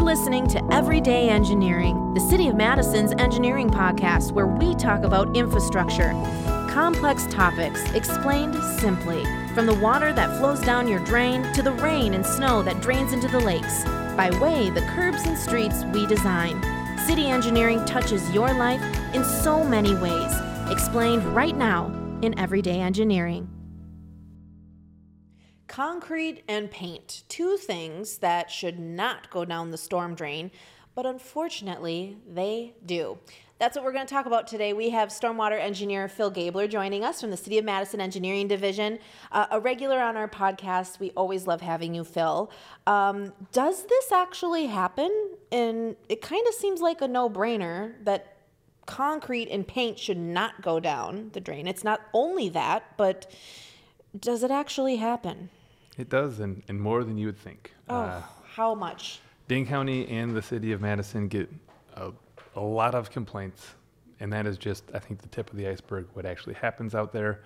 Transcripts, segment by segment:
listening to Everyday Engineering, the City of Madison's engineering podcast where we talk about infrastructure. Complex topics explained simply, from the water that flows down your drain to the rain and snow that drains into the lakes, by way the curbs and streets we design. City engineering touches your life in so many ways, explained right now in Everyday Engineering. Concrete and paint, two things that should not go down the storm drain, but unfortunately, they do. That's what we're going to talk about today. We have stormwater engineer Phil Gabler joining us from the City of Madison Engineering Division. A regular on our podcast. We always love having you, Phil. Does this actually happen? And it kind of seems like a no-brainer that concrete and paint should not go down the drain. It's not only that, but does it actually happen? It does, and more than you would think. How much? Dane County and the City of Madison get a lot of complaints, and that is just, I think, the tip of the iceberg, what actually happens out there.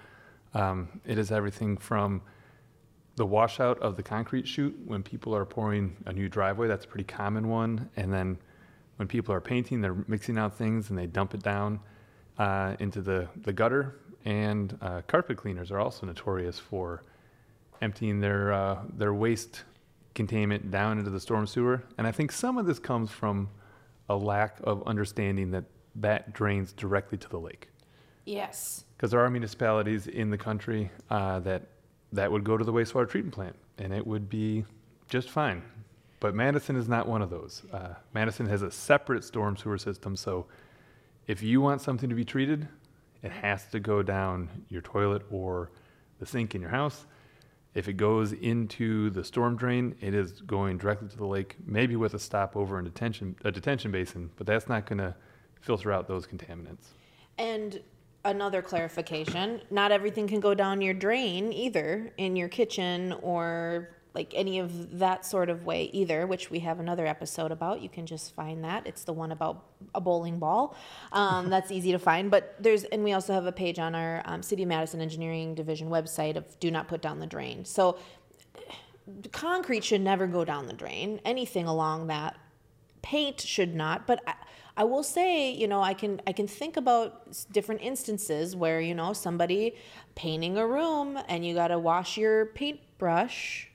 It is everything from the washout of the concrete chute when people are pouring a new driveway. That's a pretty common one. And then when people are painting, they're mixing out things and they dump it down into the gutter. And carpet cleaners are also notorious for emptying their waste containment down into the storm sewer. And I think some of this comes from a lack of understanding that drains directly to the lake. Yes. Because there are municipalities in the country that would go to the wastewater treatment plant, and it would be just fine. But Madison is not one of those. Madison has a separate storm sewer system, so if you want something to be treated, it has to go down your toilet or the sink in your house. If it goes into the storm drain, it is going directly to the lake, maybe with a stopover and a detention basin, but that's not going to filter out those contaminants. And another clarification, not everything can go down your drain either in your kitchen or like any of that sort of way either, which we have another episode about. You can just find that. It's the one about a bowling ball. That's easy to find. But and we also have a page on our City of Madison Engineering Division website of do not put down the drain. So concrete should never go down the drain. Anything along that. Paint should not. But I will say, I can think about different instances where, somebody painting a room and you got to wash your paintbrush.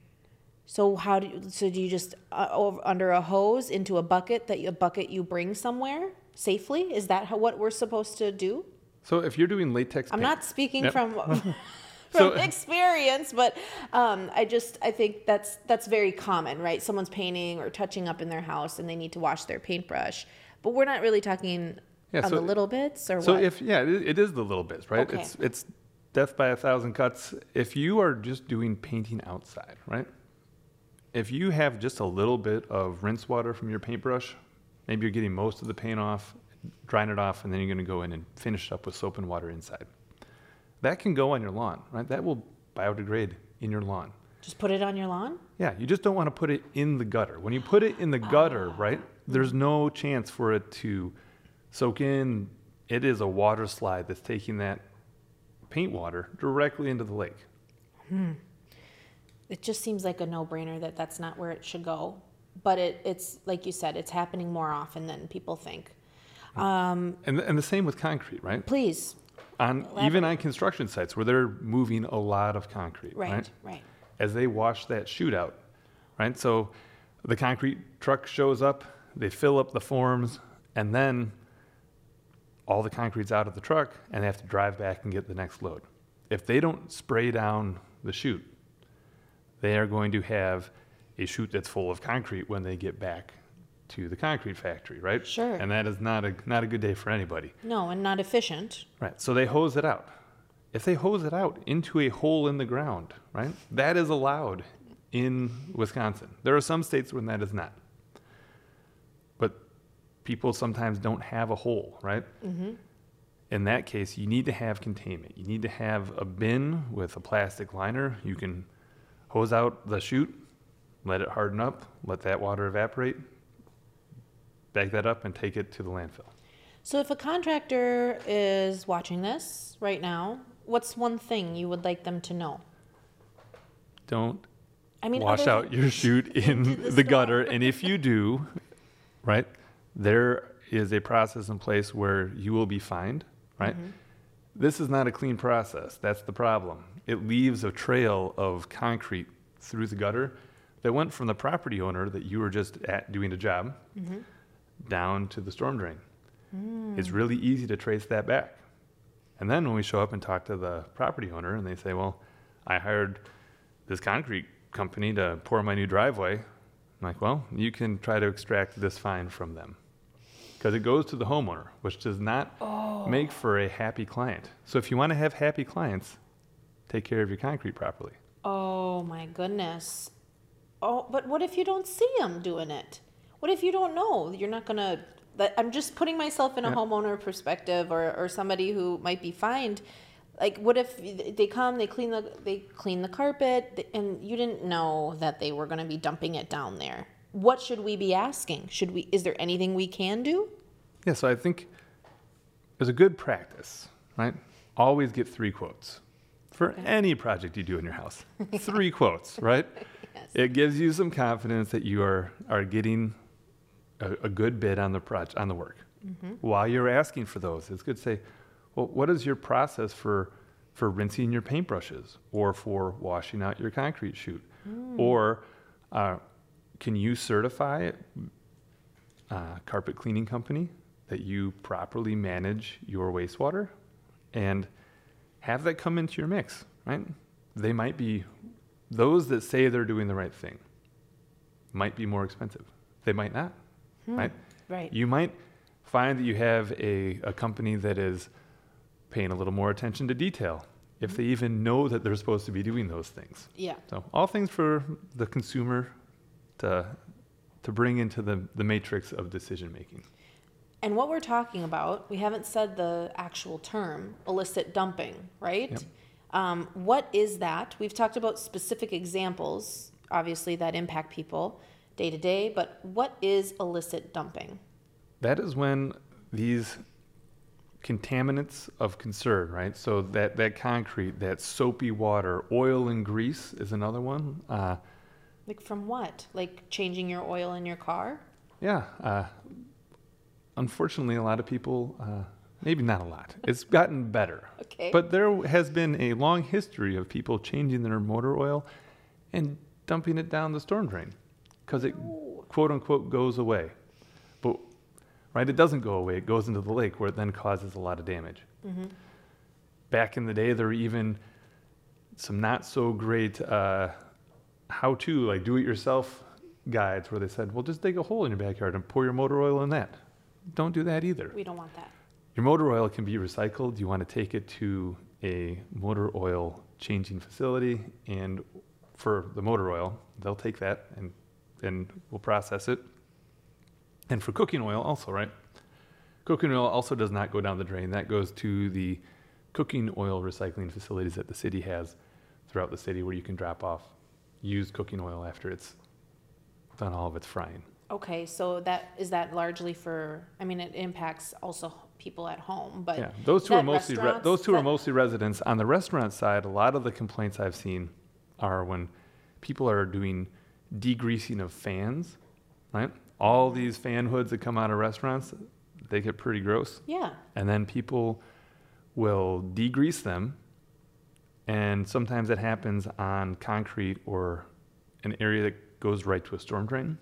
So do you just under a hose into a bucket you bring somewhere safely? Is that what we're supposed to do? So if you're doing latex paint, I'm not speaking yep. from So, experience, but I think that's very common, right? Someone's painting or touching up in their house and they need to wash their paintbrush. But we're not really talking on the little bits or so what? It is the little bits, right? Okay. It's death by a thousand cuts. If you are just doing painting outside, right? If you have just a little bit of rinse water from your paintbrush, maybe you're getting most of the paint off, drying it off, and then you're going to go in and finish it up with soap and water inside. That can go on your lawn, right? That will biodegrade in your lawn. Just put it on your lawn? Yeah, you just don't want to put it in the gutter. When you put it in the gutter, right, there's no chance for it to soak in. It is a water slide that's taking that paint water directly into the lake. It just seems like a no-brainer that's not where it should go. But it's like you said, it's happening more often than people think. And the same with concrete, right? Please. Even on construction sites where they're moving a lot of concrete, right? As they wash that chute out, right? So the concrete truck shows up, they fill up the forms, and then all the concrete's out of the truck, and they have to drive back and get the next load. If they don't spray down the chute, they are going to have a chute that's full of concrete when they get back to the concrete factory, right? Sure. And that is not a good day for anybody. No, and not efficient. Right. So they hose it out. If they hose it out into a hole in the ground, right, that is allowed in Wisconsin. There are some states when that is not. But people sometimes don't have a hole, right? Mm-hmm. In that case, you need to have containment. You need to have a bin with a plastic liner. You can hose out the chute, let it harden up, let that water evaporate, bag that up, and take it to the landfill. So if a contractor is watching this right now, what's one thing you would like them to know? Don't I mean, wash other out your chute in the the gutter. And if you do, right, there is a process in place where you will be fined, right? This is not a clean process. That's the problem. It leaves a trail of concrete through the gutter that went from the property owner that you were just at doing a job down to the storm drain. It's really easy to trace that back. And then when we show up and talk to the property owner and they say, well, I hired this concrete company to pour my new driveway, I'm like, well, you can try to extract this fine from them. Because it goes to the homeowner, which does not make for a happy client. So if you want to have happy clients, take care of your concrete properly. Oh my goodness. Oh, but what if you don't see them doing it? What if you don't know? You're not gonna. I'm just putting myself in a homeowner perspective, or somebody who might be fined. Like, what if they come, they clean the carpet, and you didn't know that they were going to be dumping it down there? What should we be asking? Is there anything we can do? Yeah, so I think there's a good practice, right? Always get 3 quotes for any project you do in your house. 3 quotes, right? Yes. It gives you some confidence that you are getting a good bid on the work. While you're asking for those, it's good to say, well, what is your process for rinsing your paintbrushes or for washing out your concrete chute? Or can you certify a carpet cleaning company that you properly manage your wastewater and have that come into your mix, right? They might be, those that say they're doing the right thing might be more expensive. They might not, right? Right. You might find that you have a company that is paying a little more attention to detail if they even know that they're supposed to be doing those things. Yeah. So all things for the consumer to bring into the matrix of decision making. And what we're talking about, we haven't said the actual term, illicit dumping, right? Yep. What is that? We've talked about specific examples, obviously, that impact people day to day, but what is illicit dumping? That is when these contaminants of concern, right? So that concrete, that soapy water, oil and grease is another one. Like from what? Like changing your oil in your car? Yeah. Unfortunately, a lot of people, maybe not a lot, it's gotten better. Okay. But there has been a long history of people changing their motor oil and dumping it down the storm drain because it, quote unquote, goes away. But, right, it doesn't go away. It goes into the lake where it then causes a lot of damage. Back in the day, there were even some not so great how-to, like do-it-yourself guides where they said, well, just dig a hole in your backyard and pour your motor oil in that. Don't do that either. We don't want that. Your motor oil can be recycled. You want to take it to a motor oil changing facility, and for the motor oil, they'll take that and we'll process it. And for cooking oil also, right? Cooking oil also does not go down the drain. That goes to the cooking oil recycling facilities that the city has throughout the city where you can drop off used cooking oil after it's done all of its frying. Okay, so is that largely for, I mean, it impacts also people at home, but yeah, those two are mostly restaurants, mostly residents. On the restaurant side, a lot of the complaints I've seen are when people are doing degreasing of fans, right? All these fan hoods that come out of restaurants, they get pretty gross. Yeah. And then people will degrease them, and sometimes it happens on concrete or an area that goes right to a storm drain.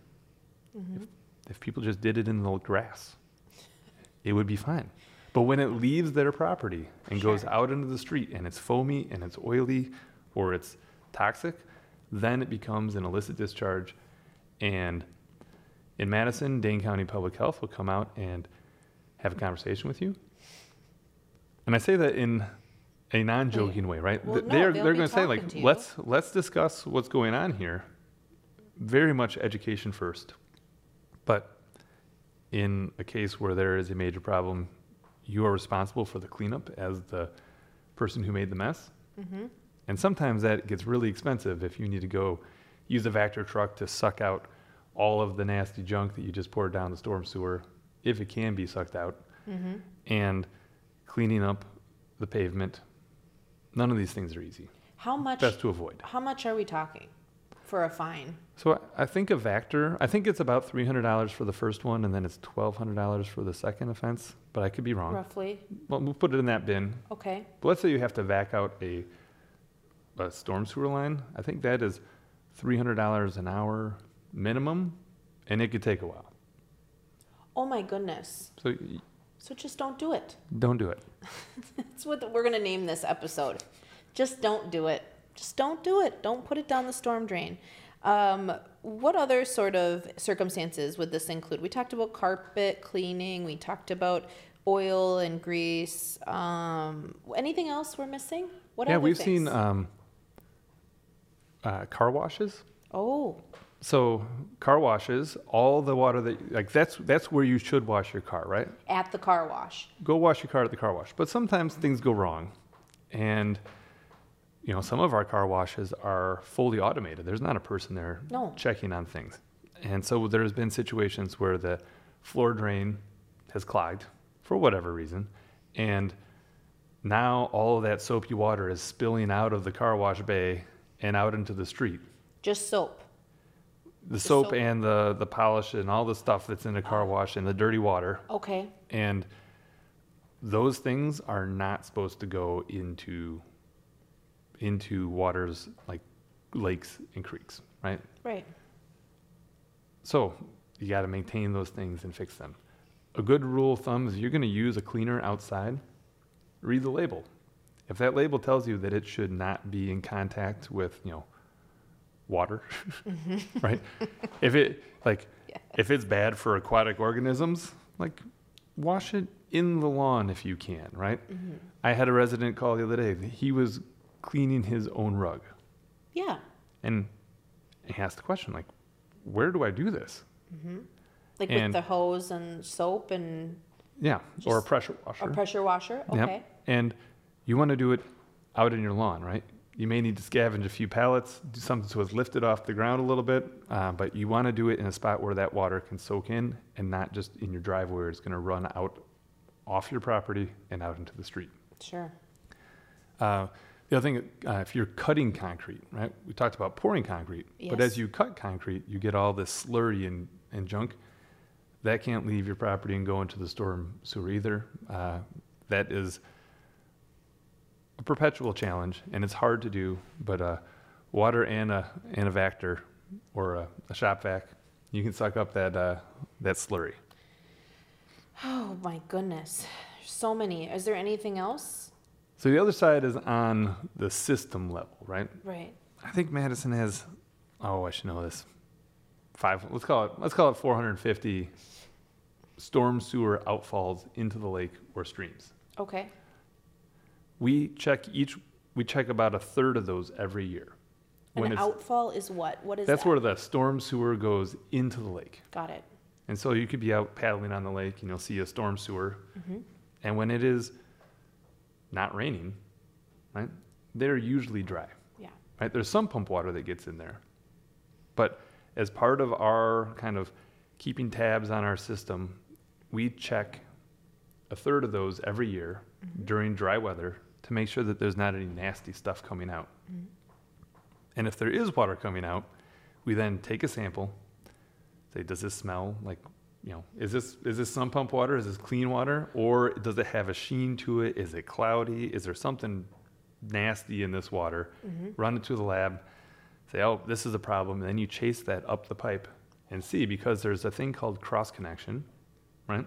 If people just did it in the grass, it would be fine. But when it leaves their property and goes out into the street and it's foamy and it's oily or it's toxic, then it becomes an illicit discharge. And in Madison, Dane County Public Health will come out and have a conversation with you. And I say that in a non-joking way, right? Well, they're they'll going be to say, talking like, to you. let's discuss what's going on here. Very much education first. But in a case where there is a major problem, you are responsible for the cleanup as the person who made the mess. And sometimes that gets really expensive if you need to go use a Vector truck to suck out all of the nasty junk that you just poured down the storm sewer, if it can be sucked out, and cleaning up the pavement. None of these things are easy. How much? Best to avoid. How much are we talking? for a fine? So I think a Vactor, I think it's about $300 for the first one, and then it's $1,200 for the second offense, but I could be wrong. Roughly. Well, we'll put it in that bin. Okay. But let's say you have to vac out a storm sewer line. I think that is $300 an hour minimum, and it could take a while. Oh my goodness. So just don't do it. Don't do it. That's what we're going to name this episode. Just don't do it. Just don't do it. Don't put it down the storm drain. What other sort of circumstances would this include? We talked about carpet cleaning. We talked about oil and grease. Anything else we're missing? What Yeah, other we've things? seen car washes. Oh, So car washes, all the water that, like, that's where you should wash your car, right? at the car wash. Go wash your car at the car wash. But sometimes things go wrong. And, you know, some of our car washes are fully automated. There's not a person there No. checking on things. And so there's been situations where the floor drain has clogged for whatever reason. And now all of that soapy water is spilling out of the car wash bay and out into the street. Just soap. The The soap soap. and the polish and all the stuff that's in the car wash and the dirty water. Okay. And those things are not supposed to go into waters like lakes and creeks, right? Right. So you got to maintain those things and fix them. A good rule of thumb is you're going to use a cleaner outside, read the label. If that label tells you that it should not be in contact with, you know, water, right? If it's bad for aquatic organisms, like, wash it in the lawn if you can, right? I had a resident call the other day. He was cleaning his own rug, Yeah. and he asked the question, like, where do I do this? Like And- with the hose and soap and Yeah, or a Just pressure washer. a pressure washer. Yep. Okay. And you want to do it out in your lawn, right? You may need to scavenge a few pallets, do something so it's lifted off the ground a little bit, but you want to do it in a spot where that water can soak in and not just in your driveway where it's going to run out off your property and out into the street. Sure. The other thing, if you're cutting concrete, right? We talked about pouring concrete, but Yes. as you cut concrete, you get all this slurry and junk. That can't leave your property and go into the storm sewer either. That is a perpetual challenge, and it's hard to do, but water and a Vactor or a shop vac, you can suck up that slurry. Oh my goodness. There's so many. Is there anything else? So the other side is on the system level, right? Right. I think Madison has, I should know this. Let's call it 450 storm sewer outfalls into the lake or streams. Okay. We check about a third of those every year. An outfall is what? What is That's that? where the storm sewer goes into the lake. Got it. And so you could be out paddling on the lake and you'll see a storm sewer. And when it is not raining, right, they're usually dry. Yeah. Right? There's some pump water that gets in there. But as part of our kind of keeping tabs on our system, we check a third of those every year during dry weather to make sure that there's not any nasty stuff coming out. And if there is water coming out, we then take a sample, say, does this smell like, you know, is this sump pump water? Is this clean water? Or does it have a sheen to it? Is it cloudy? Is there something nasty in this water? Run it to the lab, say, oh, this is a problem. And then you chase that up the pipe and see, because there's a thing called cross connection, right?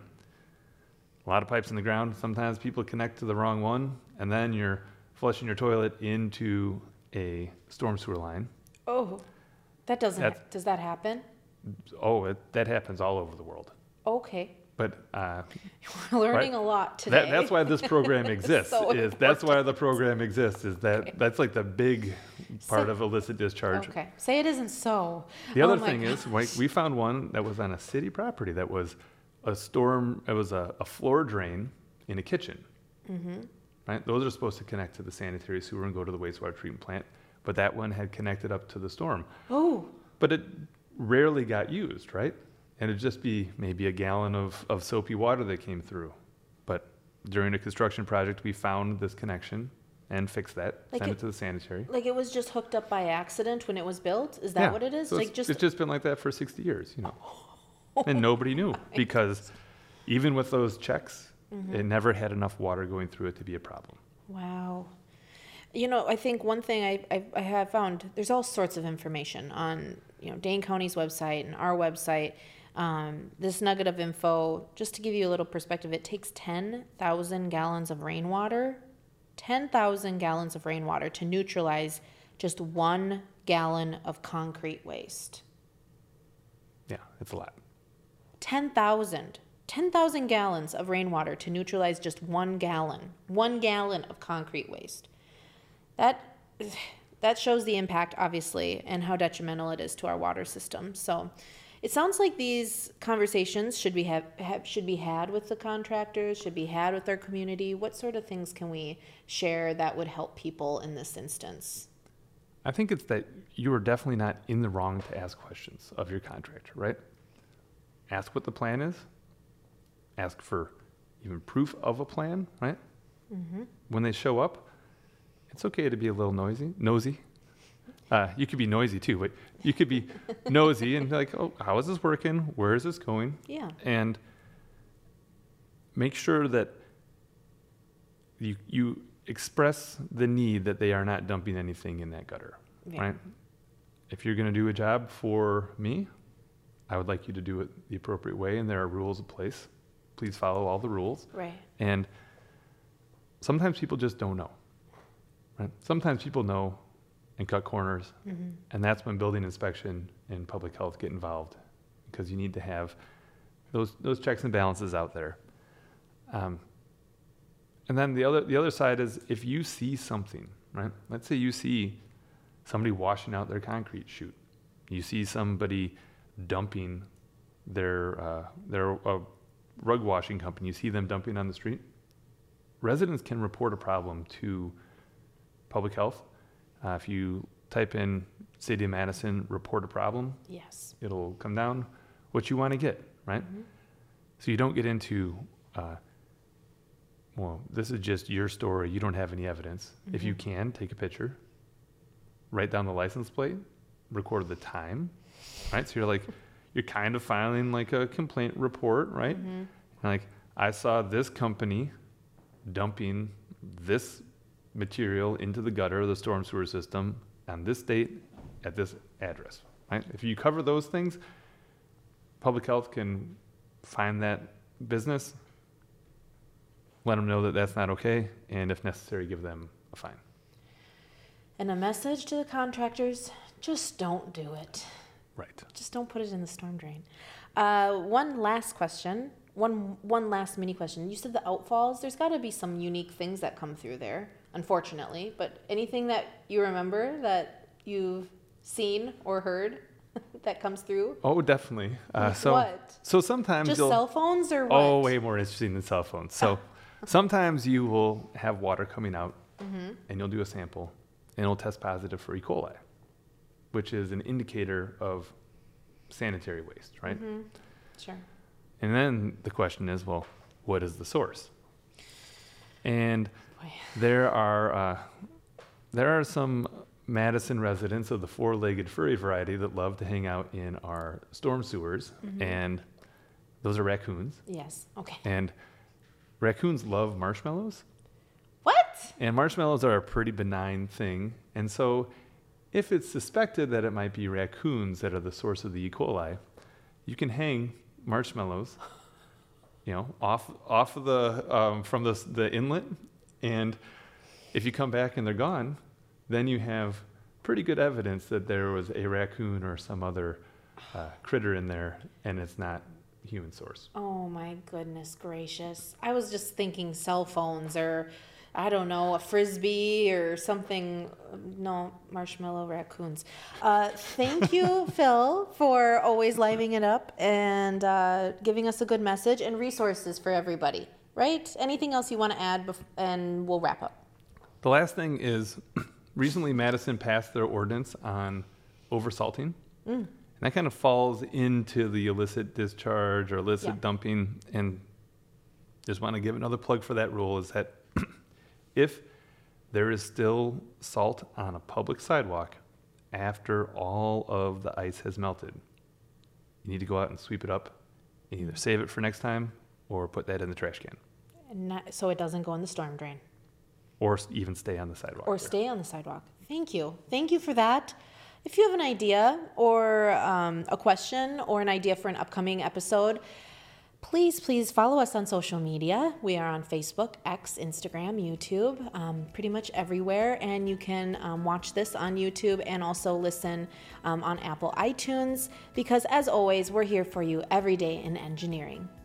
A lot of pipes in the ground. Sometimes people connect to the wrong one, and then you're flushing your toilet into a storm sewer line. Oh, that doesn't. Does that happen? That happens all over the world. Okay. But We're learning a lot today. that's why this program exists. So That's why the program exists. Is that Okay. that's like the big part of illicit discharge. Okay. Say it isn't so. The other Oh my thing God. is, like, we found one that was on a city property that was a storm. It was a floor drain in a kitchen. Right? Those are supposed to connect to the sanitary sewer and go to the wastewater treatment plant. But that one had connected up to the storm. Oh, But it rarely got used, right? And it'd just be maybe a gallon of soapy water that came through. But during a construction project, we found this connection, and fix that, Like send it- it to the sanitary. Like it was just hooked up by accident when it was built? Is that what it is? So Like it's just been like that for 60 years, and nobody knew because even with those checks, it never had enough water going through it to be a problem. Wow. I think one thing I have found, there's all sorts of information on, Dane County's website and our website. This nugget of info, just to give you a little perspective, it takes 10,000 gallons of rainwater, 10,000 gallons of rainwater to neutralize just 1 gallon of concrete waste. Yeah, it's a lot. 10,000 gallons of rainwater to neutralize just 1 gallon of concrete waste. That shows the impact, obviously, and how detrimental it is to our water system. So it sounds like these conversations should be had with the contractors, should be had with our community. What sort of things can we share that would help people in this instance? I think it's that you are definitely not in the wrong to ask questions of your contractor, right? Ask what the plan is. Ask for even proof of a plan, right? Mm-hmm. When they show up, it's okay to be a little nosy. You could be noisy too, but you could be nosy and be like, oh, how is this working? Where is this going? Yeah. And make sure that you express the need that they are not dumping anything in that gutter, Yeah. right? If you're going to do a job for me, I would like you to do it the appropriate way, and there are rules in place. Please follow all the rules. Right. And sometimes people just don't know, right? Sometimes people know and cut corners, Mm-hmm. and that's when building inspection and public health get involved, because you need to have those checks and balances out there. And then the other side is if you see something, right? Let's say you see somebody washing out their concrete chute. You see somebody dumping their rug washing company. You see them dumping on the street. Residents can report a problem to public health. If you type in City of Madison, report a problem, Yes. it'll come down what you want to get, right? Mm-hmm. So you don't get into, well, this is just your story. You don't have any evidence. If you can, take a picture, write down the license plate, record the time, right? So you're kind of filing like a complaint report, right? Mm-hmm. And like, I saw this company dumping this material into the gutter of the storm sewer system on this date at this address, right? If you cover those things, public health can find that business, let them know that that's not okay, and if necessary, give them a fine. And a message to the contractors, just don't do it. Right. Just don't put it in the storm drain. One last question, one last mini question. You said the outfalls, there's got to be some unique things that come through there, unfortunately, but anything that you remember that you've seen or heard that comes through? Oh, definitely. What? So sometimes Just you'll... cell phones or what? Oh, way more interesting than cell phones. So sometimes you will have water coming out, and you'll do a sample, and it'll test positive for E. coli, which is an indicator of sanitary waste, right? Mm-hmm. Sure. And then the question is, well, what is the source? And Boy. there are some Madison residents of the four-legged furry variety that love to hang out in our storm sewers, and those are raccoons. Yes. Okay. And raccoons love marshmallows, What? and marshmallows are a pretty benign thing. And so if it's suspected that it might be raccoons that are the source of the E. coli, you can hang marshmallows, off of the from the inlet, and if you come back and they're gone, then you have pretty good evidence that there was a raccoon or some other critter in there, and it's not human source. Oh my goodness gracious. I was just thinking cell phones or, I don't know, a Frisbee or something. No, marshmallow raccoons. Thank you, Phil, for always livening it up and giving us a good message and resources for everybody, right? Anything else you want to add and we'll wrap up. The last thing is, recently Madison passed their ordinance on oversalting. And that kind of falls into the illicit discharge or illicit dumping. And just want to give another plug for that rule is that if there is still salt on a public sidewalk after all of the ice has melted. You need to go out and sweep it up and either save it for next time or put that in the trash can. So it doesn't go in the storm drain. Or even stay on the sidewalk. Or stay on the sidewalk. Thank you. Thank you for that. If you have an idea or a question or an idea for an upcoming episode, please follow us on social media. We are on Facebook, X, Instagram, YouTube, pretty much everywhere. And you can watch this on YouTube and also listen on Apple iTunes because, as always, we're here for you every day in engineering.